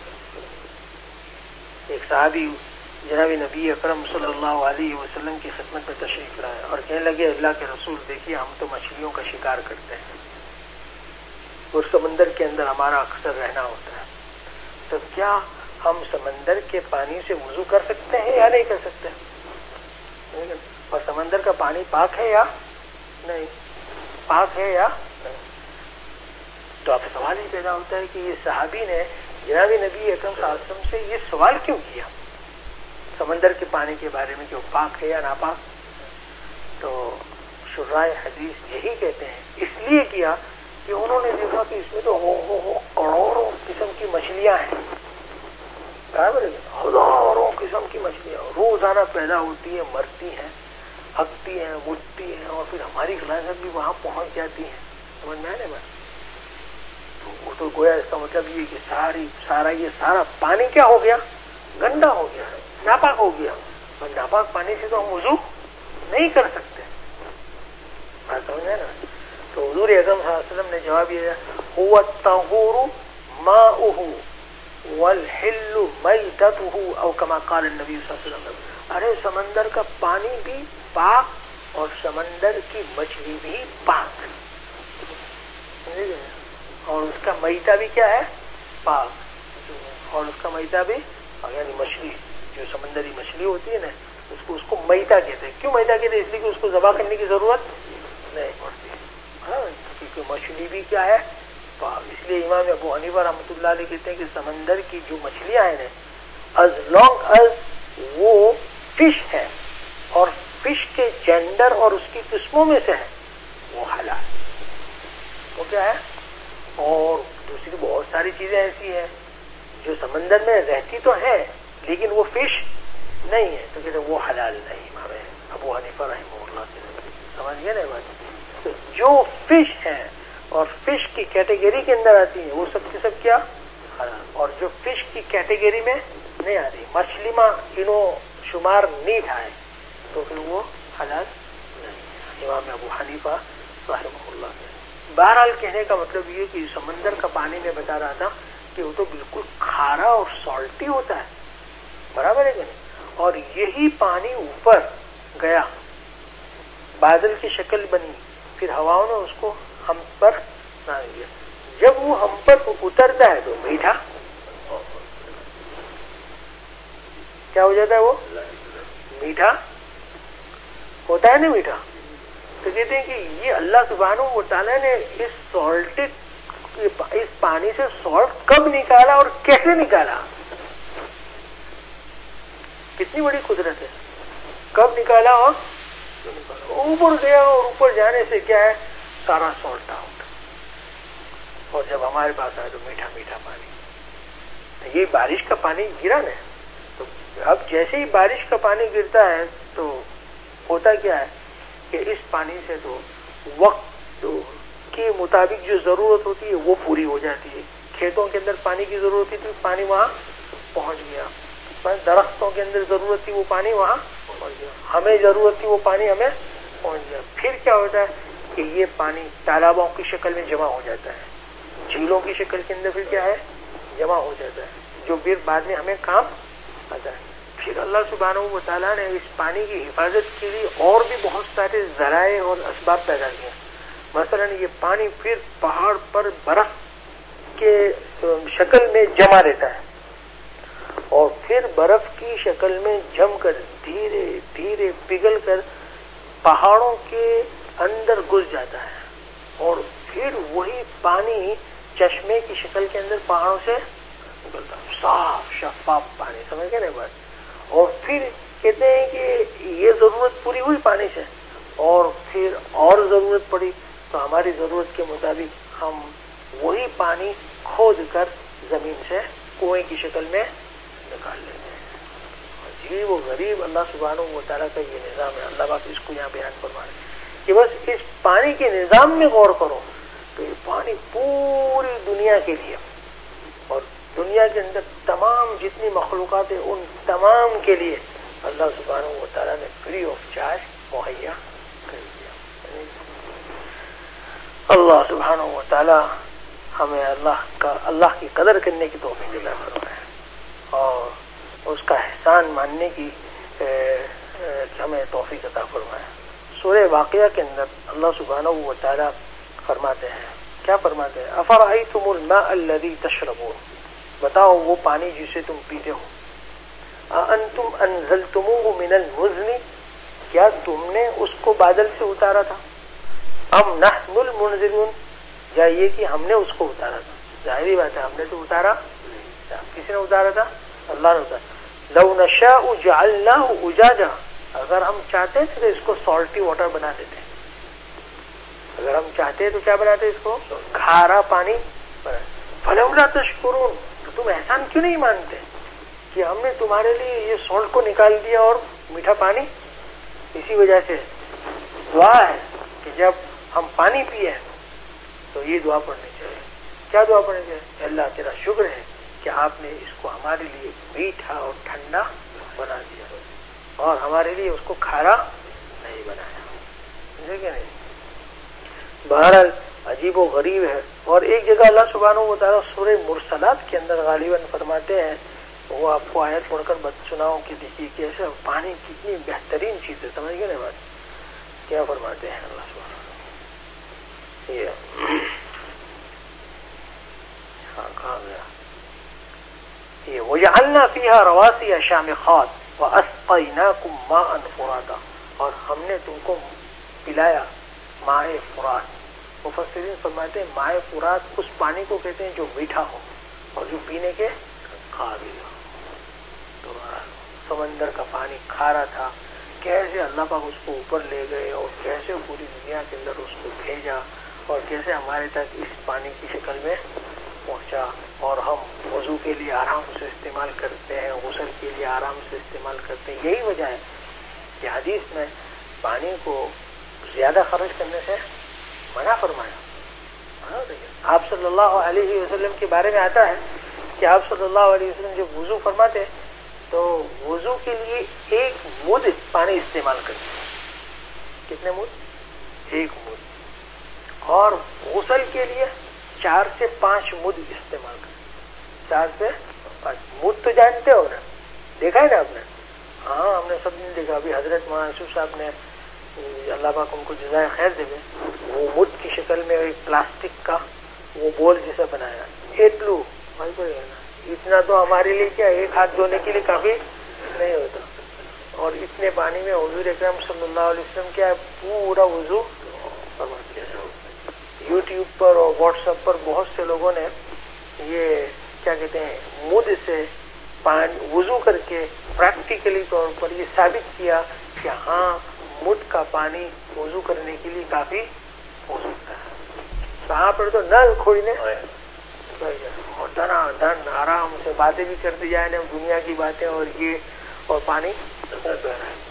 ایک صحابی جناب نبی اکرم صلی اللہ علیہ وسلم کی خدمت میں تشریف لائے اور کہنے لگے اللہ کے رسول دیکھیے ہم تو مچھلیوں کا شکار کرتے ہیں اور سمندر کے اندر ہمارا اکثر رہنا ہوتا ہے, تو کیا ہم سمندر کے پانی سے وضو کر سکتے ہیں یا نہیں کر سکتے؟ اور سمندر کا پانی پاک ہے یا نہیں, پاک ہے یا نہیں؟ تو اب سوال ہی پیدا ہوتا ہے کہ یہ صحابی نے جناب نبی اکرم صلی اللہ علیہ وسلم سے یہ سوال کیوں کیا سمندر کے پانی کے بارے میں کہ وہ پاک ہے یا ناپاک؟ تو شراح حدیث یہی کہتے ہیں اس لیے کیا کہ انہوں نے دیکھا کہ اس میں تو ہو ہو ہو کروڑوں قسم کی مچھلیاں ہیں, ہزاروں قسم کی مچھلیاں روزانہ پیدا ہوتی ہیں, مرتی ہیں, ہکتی ہیں, مٹتی ہیں, اور پھر ہماری غلاظت بھی وہاں پہنچ جاتی ہے. سمجھ میں آنے بات؟ تو وہ تو گویا اس کا مطلب یہ کہ ساری سارا یہ سارا پانی کیا ہو گیا؟ گندا ہو گیا, ناپاک ہو گیا, اور ناپاک پانی سے تو ہم وضو نہیں کر سکتے. بات سمجھ میں نا؟ تو حضور اعظم صلی اللہ علیہ وسلم نے جواب دیا هو الطهور ماؤه والحل میتته او كما قال النبی صلی اللہ علیہ وسلم. ارے سمندر کا پانی بھی پاک اور سمندر کی مچھلی بھی پاک, اور اس کا میتہ بھی کیا ہے؟ پاک. اور اس کا میتہ بھی یعنی مچھلی جو سمندری مچھلی ہوتی ہے نا اس کو اس کو میتہ کہتے ہیں. کیوں میتہ کہتے ہیں؟ اس لیے کہ اس کو ذبح کرنے کی ضرورت نہیں پڑتی, کیونکہ مچھلی بھی کیا ہے؟ پاک. اس لیے امام ابو حنیفہ رحمۃ اللہ علیہ کہتے ہیں کہ سمندر کی جو مچھلیاں ہیں از لانگ از وہ فش ہے اور فش کے جینڈر اور اس کی قسموں میں سے ہے وہ حلال. وہ کیا ہے؟ اور دوسری بہت ساری چیزیں ایسی ہیں جو سمندر میں رہتی تو ہیں لیکن وہ فش نہیں ہے, تو کہتے ہیں وہ حلال نہیں. امام ابو حنیفہ رحمہ اللہ سے سمجھ گئے نا بات؟ تو جو فش ہے اور فش کی کیٹیگری کے اندر آتی ہے وہ سب کی سب کیا حلال, اور جو فش کی کیٹیگری میں نہیں آتی, مچھلی میں انہوں شمار نہیں تھائے تو پھر وہ حلال نہیں. امام ابو حنیفہ رحمہ اللہ سے. بہرحال کہنے کا مطلب یہ کہ سمندر کا پانی میں بتا رہا تھا کہ وہ تو بالکل کھارا اور سالٹی ہوتا ہے, برابر ہے کہ نہیں؟ اور یہی پانی اوپر گیا, بادل کی شکل بنی, پھر ہواؤں نے اس کو ہم پر نہ دیا. جب وہ ہم پر اترتا ہے تو میٹھا کیا ہو جاتا ہے؟ وہ میٹھا ہوتا ہے نا, میٹھا. تو کہتے ہیں کہ یہ اللہ سبحانہ و تعالیٰ نے اس سالٹڈ اس پانی سے سالٹ کب نکالا اور کیسے نکالا؟ کتنی بڑی قدرت ہے. کب نکالا اور اوپر گیا, اور اوپر جانے سے کیا ہے؟ سارا سالٹ آؤٹ, اور جب ہمارے پاس آئے تو میٹھا میٹھا پانی. یہ بارش کا پانی گرا نا, تو اب جیسے ہی بارش کا پانی گرتا ہے تو ہوتا کیا ہے کہ اس پانی سے تو وقت کے مطابق جو ضرورت ہوتی ہے وہ پوری ہو جاتی ہے. کھیتوں کے اندر پانی کی ضرورت تھی تو پانی وہاں پہنچ گیا, درختوں کے اندر ضرورت تھی وہ پانی وہاں پہنچ گیا, ہمیں ضرورت تھی وہ پانی ہمیں پہنچ گیا. پھر کیا ہوتا ہے کہ یہ پانی تالابوں کی شکل میں جمع ہو جاتا ہے, جھیلوں کی شکل کے اندر پھر کیا ہے؟ جمع ہو جاتا ہے, جو پھر بعد میں ہمیں کام آتا ہے. پھر اللہ سبحانہ و تعالیٰ نے اس پانی کی حفاظت کے لیے اور بھی بہت سارے ذرائع اور اسباب پیدا کیے. مثلا یہ پانی پھر پہاڑ پر برف کے شکل میں جمع رہتا ہے, اور پھر برف کی شکل میں جم کر دھیرے دھیرے پگھل کر پہاڑوں کے اندر گھس جاتا ہے اور پھر وہی پانی چشمے کی شکل کے اندر پہاڑوں سے نکلتا ہے، صاف شفاف پانی، سمجھ گئے نا بات؟ اور پھر کہتے ہیں کہ یہ ضرورت پوری ہوئی پانی سے، اور پھر اور ضرورت پڑی تو ہماری ضرورت کے مطابق ہم وہی پانی کھود کر زمین سے کنویں کی شکل میں نکال لیتے ہیں۔ عجیب و غریب اللہ سبحانہ و تعالیٰ کا یہ نظام ہے۔ اللہ پاک اس کو یہاں بیان فرما رہے ہیں کہ بس اس پانی کے نظام میں غور کرو تو یہ پانی پوری دنیا کے لیے اور دنیا کے اندر تمام جتنی مخلوقات ہیں ان تمام کے لیے اللہ سبحانہ و تعالیٰ نے فری آف چارج مہیا کر دیا۔ اللہ سبحانہ و تعالیٰ ہمیں اللہ کا اللہ کی قدر کرنے کی توفیق عطا فرمائے اور اس کا احسان ماننے کی ہمیں توفیق عطا فرمائے۔ سورہ واقعہ کے اندر اللہ سبحانہ و تعالیٰ فرماتے ہیں، کیا فرماتے ہیں؟ افرأیتم الماء الذی تشربون، بتاؤ وہ پانی جسے تم پیتے ہو، اانتم انزلتموہ من المزن، کیا تم نے اس کو بادل سے اتارا تھا، ام نحن المنزلون، یا یہ کہ ہم نے اس کو اتارا تھا؟ ظاہری بات ہے ہم نے تو اتارا، کسی نے اتارا تھا؟ اللہ نے اتارا۔ لو نشاء جعلناہ اجاجا، اگر ہم چاہتے تھے تو اس کو سالٹی واٹر بنا دیتے، اگر ہم چاہتے تو کیا بناتے اس کو؟ کھارا پانی بنا۔ فلولا تشکرون، تو تم احسان کیوں نہیں مانتے کہ ہم نے تمہارے لیے یہ سالٹ کو نکال دیا اور میٹھا پانی؟ اسی وجہ سے دعا ہے کہ جب ہم پانی پیے تو یہ دعا پڑھنی چاہیے۔ کیا دعا پڑھنی چاہیے؟ اللہ تیرا شکر ہے کہ آپ نے اس کو ہمارے لیے میٹھا اور ٹھنڈا بنا دیا اور ہمارے لیے اس کو کھارا نہیں بنایا، سمجھے کہ نہیں؟ بہرحال عجیب و غریب ہے۔ اور ایک جگہ اللہ سبحانہ و تعالیٰ سورہ مرسلات کے اندر غالباً فرماتے ہیں، وہ آپ کو آیت پڑھ کر بت سناؤں کہ دیکھیے کیسے پانی کتنی بہترین چیز ہے، سمجھ گئے نا بات؟ کیا فرماتے ہیں اللہ سبحانہ؟ یہ ہاں کہاں گیا یہ وَجَعَلْنَا فِيهَا رَوَاسِيَ شَامِخَاتٍ وَأَسْقَيْنَاكُمْ مَاءً فُرَاتًا، اور ہم نے تم کو پلایا مائے فرات۔ مفسرین فرماتے ہیں مائے فرات اس پانی کو کہتے ہیں جو میٹھا ہو اور جو پینے کے قابل ہو۔ تو سمندر کا پانی کھارا تھا، کیسے اللہ پاک اس کو اوپر لے گئے اور کیسے پوری دنیا کے اندر اس کو بھیجا اور کیسے ہمارے تک اس پانی کی شکل میں پہنچا، اور ہم وضو کے لیے آرام سے استعمال کرتے ہیں، غسل کے لیے آرام سے استعمال کرتے ہیں۔ یہی وجہ ہے کہ حدیث میں پانی کو زیادہ خرچ کرنے سے منع فرمایا۔ آپ صلی اللہ علیہ وسلم کے بارے میں آتا ہے کہ آپ صلی اللہ علیہ وسلم جب وضو فرماتے تو وضو کے لیے ایک مد پانی استعمال کرتے۔ کتنے مد؟ ایک مد۔ اور غسل کے لیے چار سے پانچ مد استعمال کرتے، چار سے پانچ مد۔ تو جانتے ہو نا، دیکھا ہے نا آپ نے؟ ہاں ہم نے سب نے دیکھا۔ ابھی حضرت مولانا یوسف صاحب نے، اللہ پاک ان کو جزائے خیر دے، وہ مد کی شکل میں ایک پلاسٹک کا وہ بول جیسا بنایا، ایٹلو اتنا تو ہمارے لیے کیا ایک ہاتھ دھونے کے لیے کافی نہیں ہوتا، اور اتنے پانی میں حضور اکرم صلی اللہ علیہ وسلم کیا پورا وضو فرما دیا۔ یوٹیوب پر اور واٹس ایپ پر بہت سے لوگوں نے یہ کیا کہتے ہیں مد سے پانی وضو کر کے پریکٹیکلی طور پر یہ ثابت کیا کہ ہاں مد کا پانی وضو کرنے کے لیے کافی ہو سکتا ہے۔ کہاں پر تو نل کھولنے اور دنا دن آرام سے باتیں بھی کرتے جائیں نا، دنیا کی باتیں اور یہ، اور پانی بہ رہا ہے۔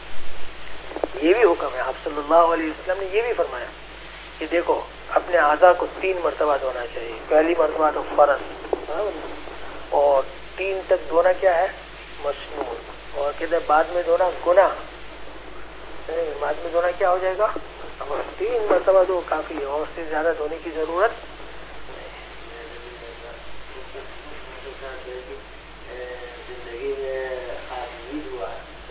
یہ بھی حکم ہے، آپ صلی اللہ علیہ وسلم نے یہ بھی فرمایا کہ دیکھو اپنے اعضاء کو تین مرتبہ دھونا چاہیے۔ پہلی مرتبہ تو فرض، اور تین تک دھونا کیا ہے؟ مسنون، اور کہتے ہیں بعد میں دھونا گناہ، بعد میں دھونا کیا ہو جائے گا؟ تین مرتبہ تو کافی ہے، اور اس سے زیادہ دھونے کی ضرورت زندگی میں آدمی ہوا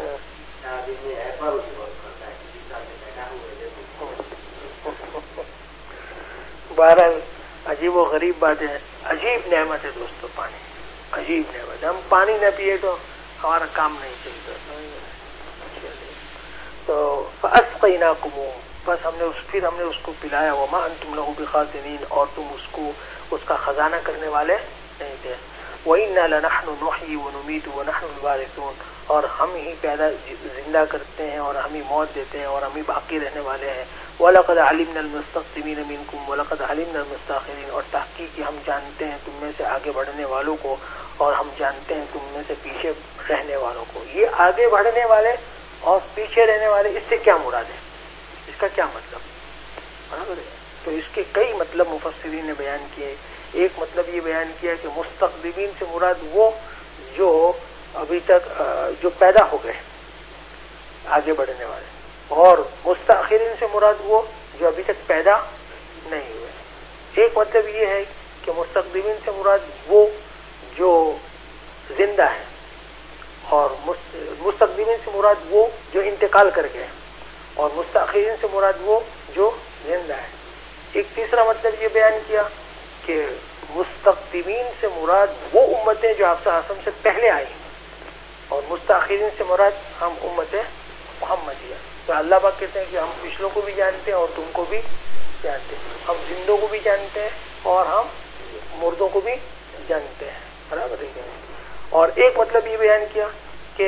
بہرحال عجیب و غریب بات ہے، عجیب نعمت ہے دوستو پانی، عجیب نعمت ہے۔ ہم پانی نہ پیے تو ہمارا کام نہیں چلتا۔ تو فَأَسْقَيْنَاكُمُ بس ہم نے اس پھر ہم نے اس کو پلایا وَمَا أَنْتُمْ لَهُ بِخَازِنِينَ اور تم اس کو اس کا خزانہ کرنے والے نہیں تھے. وَإِنَّا لَنَحْنُ نُحْيِي وَنُمِيتُ وَنَحْنُ الْوَارِثُونَ اور ہم ہی پیدا زندہ کرتے ہیں اور ہم ہی موت دیتے ہیں اور ہم ہی باقی رہنے والے ہیں. وَلَقَدْ عَلِمْنَا الْمُسْتَقْدِمِينَ مِنْكُمْ وَلَقَدْ عَلِمْنَا الْمُسْتَأْخِرِينَ اور تحقیق ہم جانتے ہیں تم میں سے آگے بڑھنے والوں کو اور ہم جانتے ہیں تم میں سے پیچھے رہنے والوں کو. یہ آگے بڑھنے والے اور پیچھے رہنے والے اس سے کیا مراد ہے؟ اس کا کیا مطلب برابر ہے؟ تو اس کے کئی مطلب مفسرین نے بیان کیے. ایک مطلب یہ بیان کیا کہ مستقدمین سے مراد وہ جو ابھی تک جو پیدا ہو گئے آگے بڑھنے والے، اور مستاخرین سے مراد وہ جو ابھی تک پیدا نہیں ہوئے. ایک مطلب یہ ہے کہ مستقدمین سے مراد وہ جو زندہ ہے اور مستقدمین سے مراد وہ جو انتقال کر گئے اور مستاخرین سے مراد وہ جو زندہ ہے. ایک تیسرا مطلب یہ بیان کیا کہ مستقدمین سے مراد وہ امتیں جو آپ صلی اللہ علیہ وسلم سے پہلے آئی اور مستاخرین سے مراد ہم امت محمدیہ. تو اللہ پاک کہتے ہیں کہ ہم پچھلوں کو بھی جانتے ہیں اور تم کو بھی جانتے ہیں، ہم زندوں کو بھی جانتے ہیں اور ہم مردوں کو بھی جانتے ہیں. برابر ہے. اور ایک مطلب یہ بیان کیا کہ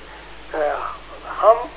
ہم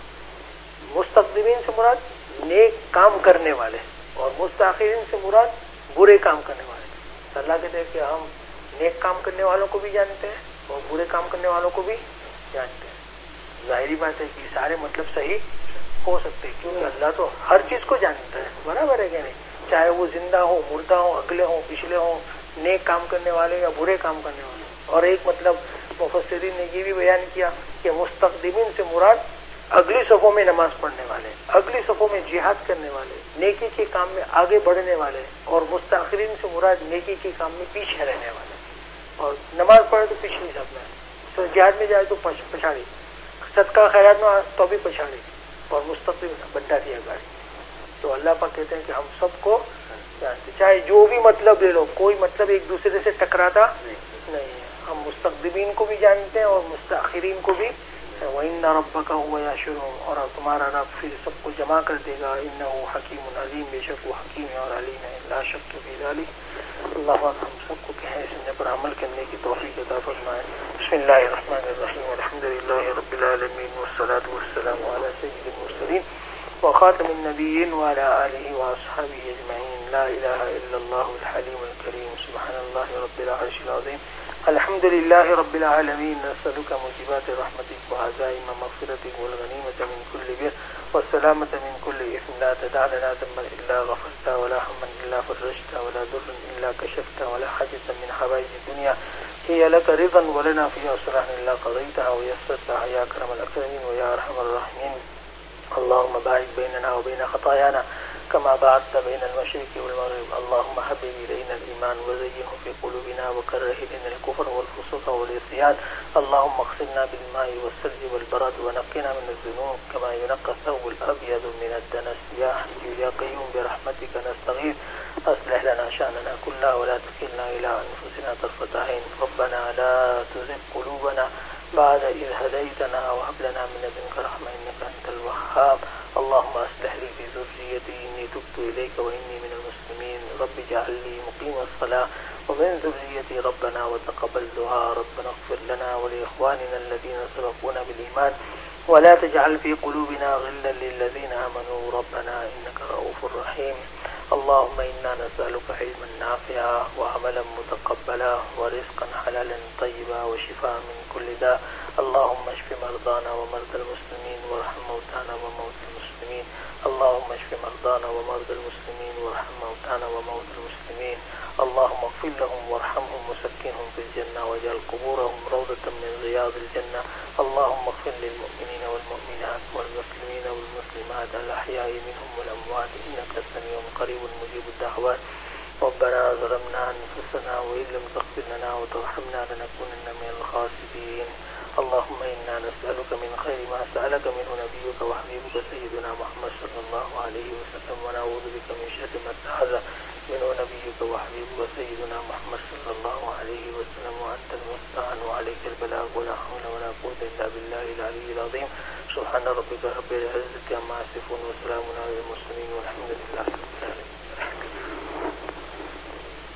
مستقدمین سے مراد نیک کام کرنے والے اور مستاخرین سے مراد برے کام کرنے والے. اللہ کہتے ہیں کہ ہم نیک کام کرنے والوں کو بھی جانتے ہیں اور برے کام کرنے والوں کو بھی جانتے ہیں. ظاہری بات ہے کہ سارے مطلب صحیح ہو سکتے ہیں کیونکہ اللہ تو ہر چیز کو جانتا ہے. برابر ہے کہ نہیں؟ چاہے وہ زندہ ہو، مردہ ہو، اگلے ہوں، پچھلے ہوں، نیک کام کرنے والے یا برے کام کرنے والے. اور ایک مطلب مفسرین نے یہ بھی بیان کیا کہ مستقدمین سے مراد اگلی صفوں میں نماز پڑھنے والے، اگلی صفوں میں جہاد کرنے والے، نیکی کے کام میں آگے بڑھنے والے، اور مستاخرین سے مراد نیکی کے کام میں پیچھے رہنے والے. اور نماز پڑھے تو پچھلی صف میں، تو جہاد میں جائے تو پچھاڑی، صدقہ خیرات میں تو بھی پچھاڑی، اور مستقبل بڈا دیا گاڑی. تو اللہ پاک کہتے ہیں کہ ہم سب کو جانتے، چاہے جو بھی مطلب لے لو، کوئی مطلب ایک دوسرے سے ٹکراتا نہیں ہے. ہم مستقدمین کو بھی جانتے ہیں اور مستاخرین کو بھی. وَإِنَّ رَبَّكَ هُوَ يَحْشُرُهُمْ اور تمہارا رب پھر سب کو جمع کر دے گا. إِنَّهُ حَكِيمٌ عَلِيمٌ بے شک وہ حکیم ہے اور علیم ہے. لا شک فی ذلک. اللہ پاک ہم سب کو کہیں سننے پر عمل کرنے کی توفیق عطا فرمائے. بسم اللہ الرحمن الرحیم. الحمد للہ رب العالمین والصلاة والسلام علی سید المرسلین وخاتم النبیین وعلی آلہ واصحابہ اجمعین. لا الہ الا اللہ الحلیم الکریم. سبحان اللہ رب العرش العظیم. الحمد لله رب العالمين. نسألك موجبات رحمتك وعزائم مغفرتك والغنيمة من كل بر والسلامة من كل إثم. لا تدع لنا ذنبا إلا غفرته ولا هما إلا فرجته ولا ضرا إلا كشفته ولا حاجة من حوائج الدنيا هي لك رضا ولنا فيها صلاح إلا قضيتها ويسرتها يا أكرم الأكرمين ويا أرحم الراحمين. اللهم باعد بيننا وبين خطايانا كما بعدت بين المشرق والمغرب. اللهم حبب إلينا الإيمان وزينه في قلوبنا وكره إلينا الكفر والفسوق والعصيان. اللهم اغسلنا بالماء والثلج والبرد ونقنا من الذنوب كما ينقى الثوب الأبيض من الدنس. يا حي يا قيوم برحمتك نستغيث. أصلح لنا شأننا كله ولا تكلنا إلى أنفسنا طرفة عين. ربنا لا تزغ قلوبنا بعد إذ هديتنا وهب لنا من لدنك رحمة إنك أنت الوهاب. اللهم أصلح لي في ذريتي إني تبت إليك وإني من المسلمين. رب اجعل لي مقيم الصلاة ومن ذريتي ربنا وتقبل دعاء. ربنا اغفر لنا ولإخواننا الذين سبقونا بالإيمان ولا تجعل في قلوبنا غلا للذين آمنوا ربنا إنك رؤوف رحيم. اللهم إنا نسألك علما نافعا وعملا متقبلا ورزقا حلالا طيبا وشفاء من كل داء. اللهم اشف مرضانا ومرضى المسلمين وارحم موتانا وموتى المسلمين. اللهم اشف مرضانا ومرضى المسلمين وارحم موتانا وموتى المسلمين. اللهم اغفر لهم وارحمهم وسكنهم في الجنة واجعل قبورهم روضة من رياض الجنة. اللهم اغفر للمؤمنين والمؤمنات والمسلمين والمسلمات الأحياء منهم والأموات إنك سميع قريب مجيب الدعوات. ربنا ظلمنا أنفسنا وإن لم تغفر لنا وترحمنا لنكونن من الخاسرين. اللهم إنا نسألك من خير ما سألك منه نبيك وحبيبك سيدنا محمد صلى الله عليه وسلم ونعوذ بك من شر ما استعاذ منه نبيك وحبيبك سيدنا محمد صلى الله عليه وسلم وأنت المستعان وعليك البلاغ ولا حول ولا قوة إلا بالله العلي العظيم. سبحان ربك رب العزة عما